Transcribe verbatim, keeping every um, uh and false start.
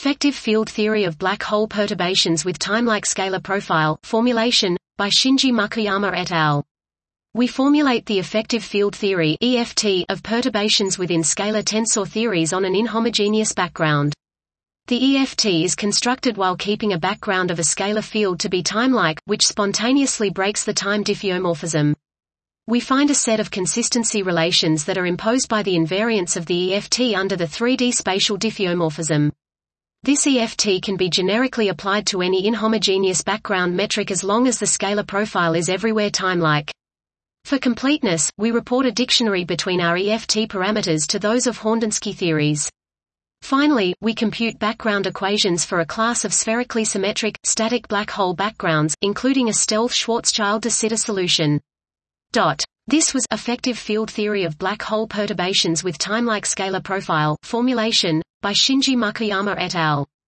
Effective field theory of black hole perturbations with time-like scalar profile, formulation, by Shinji Mukuyama et al. We formulate the effective field theory (E F T) of perturbations within scalar tensor theories on an inhomogeneous background. The E F T is constructed while keeping a background of a scalar field to be timelike, which spontaneously breaks the time diffeomorphism. We find a set of consistency relations that are imposed by the invariance of the E F T under the three D spatial diffeomorphism. This E F T can be generically applied to any inhomogeneous background metric as long as the scalar profile is everywhere timelike. For completeness, we report a dictionary between our E F T parameters to those of Horndinsky theories. Finally, we compute background equations for a class of spherically symmetric, static black hole backgrounds, including a stealth Schwarzschild-de Sitter solution. This was Effective Field Theory of Black Hole Perturbations with Timelike Scalar Profile, formulation, by Shinji Mukuyama et al.